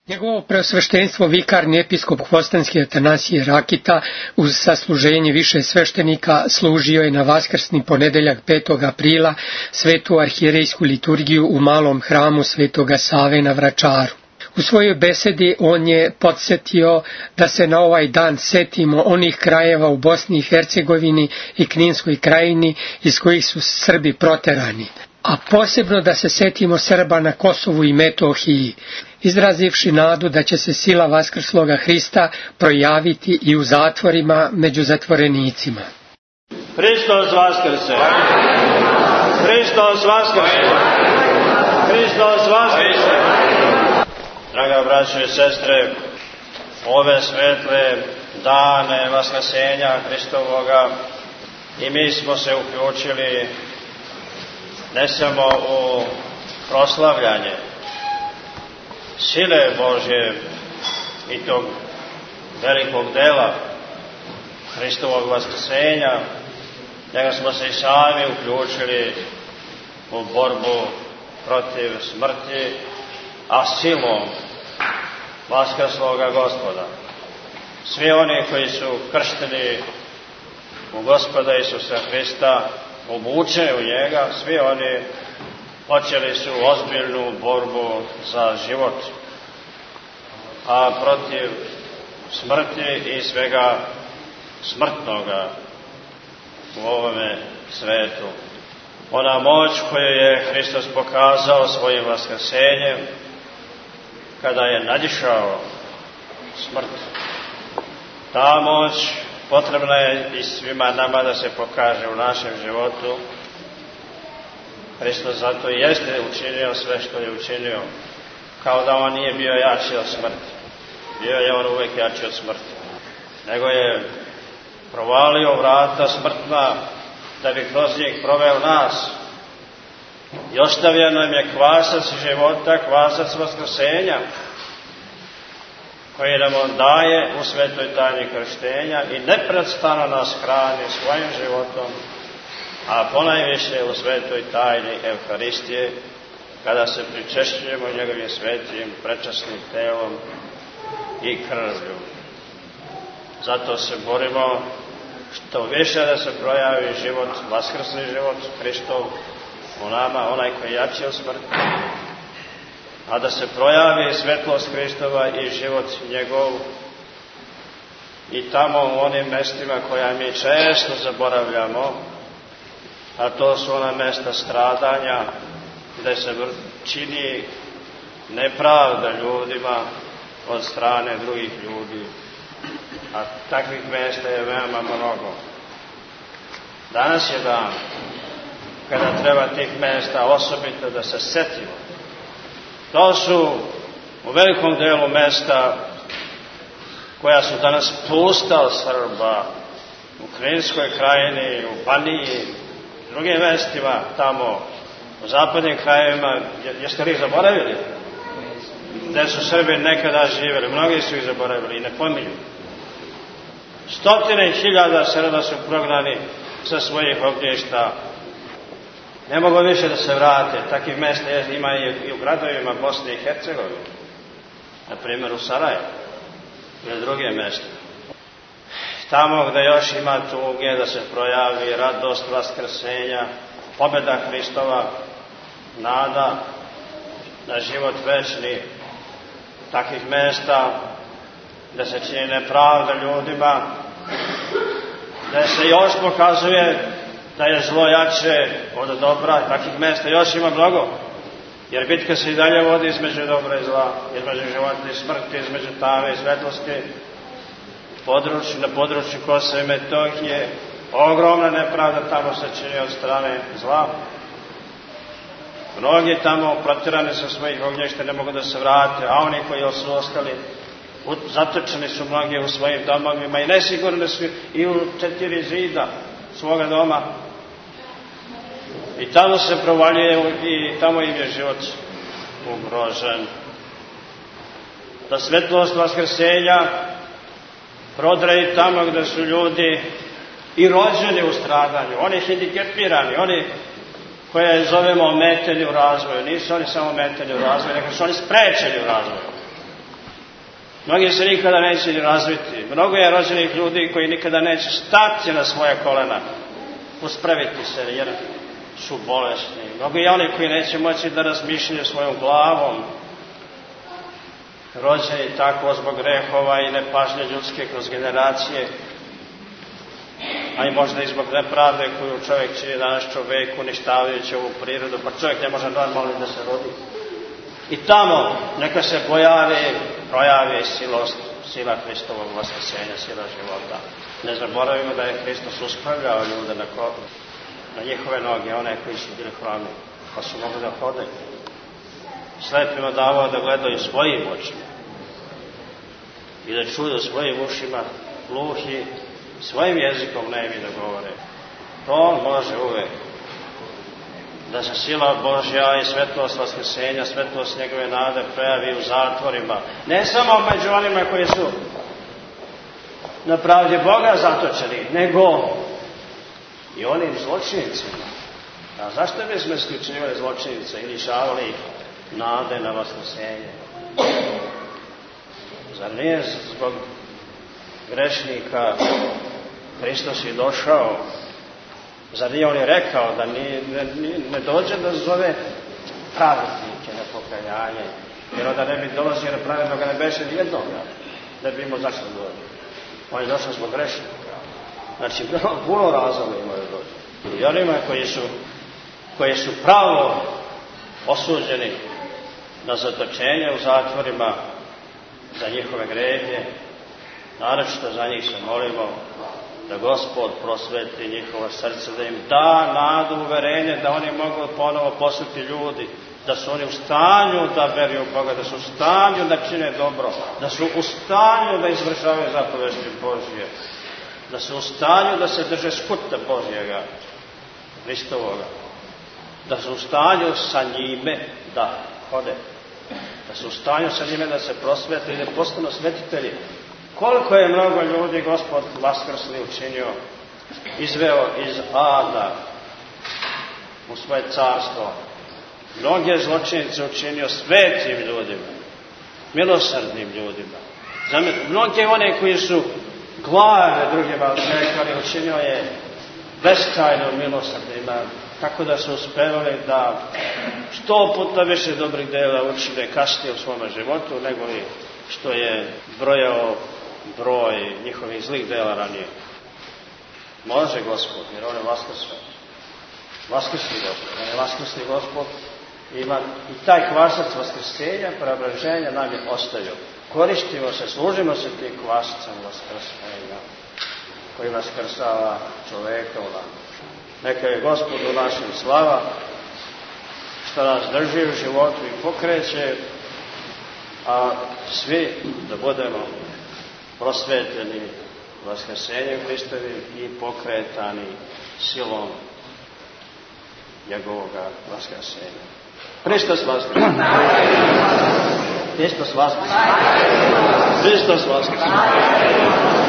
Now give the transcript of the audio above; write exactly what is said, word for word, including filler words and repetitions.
Njegovo preosveštenstvo vikarni episkop Hvostanski Atanasije Rakita uz sasluženje više sveštenika služio je na vaskrsni ponedeljak petog aprila svetu arhijerejsku liturgiju u malom hramu Svetoga Save na Vračaru. U svojoj besedi on je podsjetio da se na ovaj dan setimo onih krajeva u Bosni i Hercegovini i Kninskoj krajini iz kojih su Srbi proterani, a posebno da se setimo Srba na Kosovu i Metohiji, izrazivši nadu da će se sila vaskrsloga Hrista projaviti i u zatvorima među zatvorenicima. Hristos vaskrse! Hristos vaskrse! Hristos vaskrse! Draga braćo i sestre, ove svetle dane vaskrsenja Hristovoga i mi smo se uključili ne samo u proslavljanje sile Božje i tog velikog dela Hristovog vaskrsenja, nego smo se i sami uključili u borbu protiv smrti, a silom vaskrsloga Gospoda. Svi oni koji su kršteni u Gospoda Isusa Hrista, obučeni u njega, svi oni počeli su ozbiljnu borbu za život, a protiv smrti i svega smrtnoga u ovome svetu. Ona moć koju je Hristos pokazao svojim vaskrsenjem, kada je nadišao smrt, ta moć potrebna je i svima nama da se pokaže u našem životu. Hristos zato i jeste učinio sve što je učinio, kao da on nije bio jači od smrti. Bio je on uvek jači od smrti. Nego je provalio vrata smrtna da bi kroz njih proveo nas. I ostavio nam je kvasac života, kvasac vaskrsenja, koji nam on daje u svetoj tajni krštenja i neprestano nas hrani svojim životom, a ponajviše u svetoj tajni Evharistije, kada se pričešćujemo njegovim svetim prečasnim telom i krvlju. Zato se borimo što više da se projavi život, vaskrsni život Hristov u nama, onaj koji je jači od smrti, a da se projavi svetlost Hristova i život njegov i tamo u onim mestima koja mi često zaboravljamo, a to su ona mesta stradanja gde se čini nepravda ljudima od strane drugih ljudi, a takvih mesta je veoma mnogo. Danas je dan kada treba tih mesta osobito da se setimo. To su u velikom delu mesta koja su danas pusta od Srba, u Kninskoj krajini, u Baniji, u drugim mestima tamo, u zapadnim krajevima. Jeste li ih zaboravili? Gde su Srbi nekada živjeli, mnogi su ih zaboravili i ne pominju. Stotine hiljada Srba su prognani sa svojih ognjišta. Ne mogu više da se vrate. Takvih mesta ima i u gradovima Bosne i Hercegovine, na primjer u Sarajevu ili druge mesta. Tamo gde još ima tuge da se projavi radost vaskrsenja, pobjeda Hristova, nada na život večni, takvih mesta da se čini nepravda ljudima, da se još pokazuje da je zlo jače od dobra, takvih mesta još ima mnogo, jer bitka se i dalje vodi između dobra i zla, između života i smrti, između tame i svetlosti. Području, na području Kosova i Metohije ogromna nepravda tamo se čini od strane zla. Mnogi tamo protirani sa svojih ognjišta ne mogu da se vrate, a oni koji su ostali zatočeni su mnogi u svojim domovima i nesigurni su i u četiri zida svoga doma. I tamo se provaljuje i tamo im je život ugrožen. Da svetlost vaskrsenja prodre tamo gde su ljudi i rođeni u stradanju, oni hendikepirani, oni koje zovemo ometeni u razvoju. Nisu oni samo ometeni u razvoju, nego su oni sprečeni u razvoju. Mnogi se nikada neće razviti. Mnogo je rođenih ljudi koji nikada neće stati na svoja kolena, uspraviti se jer su bolesni. Mnogo je oni koji neće moći da razmišljaju svojom glavom, rođeni tako zbog grehova i nepažnje ljudske kroz generacije, a i možda i zbog nepravde koju čovjek čini danas čovjeku, uništavajući ovu prirodu, pa čovjek ne može normalno da se rodi. I tamo neka se pojavi, projavi silost, sila Hristovog vaskrsenja, sila života. Ne zaboravimo da je Hristos uspravljao ljude na, ko, na njihove noge, one koji su bili hromi, pa su mogli da hodaju. Slepima davao da gledaju svojim očima i da čuju svojim ušima, gluhi, svojim jezikom nemi da govore. To on može uvek. Da se sila Božja i svetlost vaskrsenja, svetlost njegove nade prejavi u zatvorima. Ne samo među onima koji su na pravdi Boga zatočeni, nego i onim zločinicima. A zašto bismo isključivali zločinice i lišavali nade na vaskrsenje? Zar nije zbog grešnika Hristos je došao? Zar nije on je rekao da ni, ne, ne dođe da zove pravednike na pokajanje, jer onda ne bi dolazio na pravednoga ne beše ni jednoga, ne bi imao zašto dođe. On je došao zbog grešnika. Znači, puno razloga imaju dođe. I onima koji su, koji su pravo osuđeni na zatočenje u zatvorima za njihove grehe, naročito za njih se molimo da Gospod prosveti njihova srca, da im da nadu, uverenje, da oni mogu ponovo postati ljudi, da su oni u stanju da veruju u Boga, da su u stanju da čine dobro, da su u stanju da izvršavaju zapovesti Božje, da su u stanju da se drže skuta Božjega, Hristovoga, da su u stanju sa njime da hode, da su u stanju sa njime da se prosvete i da postanu svetitelji. Koliko je mnogo ljudi Gospod vaskrsli učinio, izveo iz ada u svoje carstvo. Mnoge zločinice učinio svetim ljudima, milosrdnim ljudima. Mnoge one koji su glave drugima odrekali, učinio je beskrajno milosrdnima, tako da su uspevali da sto puta više dobrih dela učine kasnije u svome životu, nego li što je brojao broj njihovih zlih dela ranije. Može Gospod, jer on je vaskrsao. Vaskrsni Gospod, on je vaskrsni Gospod. Ima i taj kvasac vaskrsenja, preobraženja nam je ostavio. Koristimo se, služimo se tim kvasacom vaskrsenja, koji vaskrsava čoveka u nama. Neka je Gospod u našem slava, što nas drži u životu i pokreće, a svi da budemo prosvetljeni vaskrsenjem Hristovim i pokretani silom njegovoga vaskrsenja. Hristos vaskrsenja. Hristos vaskrsenja. Hristos vaskrsenja.